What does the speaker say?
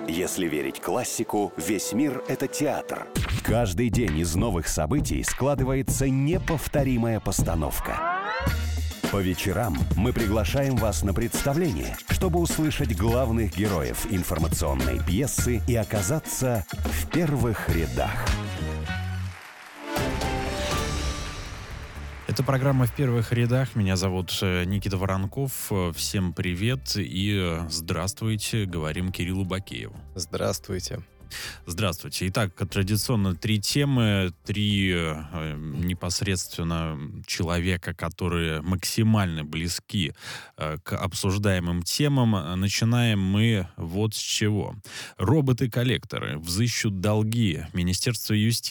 Если верить классику, весь мир — это театр. Каждый день из новых событий складывается неповторимая постановка. По вечерам мы приглашаем вас на представление, чтобы услышать главных героев информационной пьесы и оказаться в первых рядах. Это программа «В первых рядах». Меня зовут Никита Воронков. Всем привет и здравствуйте. Говорим Кириллу Бакееву. Здравствуйте. Здравствуйте. Итак, традиционно 3 темы, 3 непосредственно человека, которые максимально близки к обсуждаемым темам. Начинаем мы вот с чего. Роботы-коллекторы взыщут долги. Министерство юстиции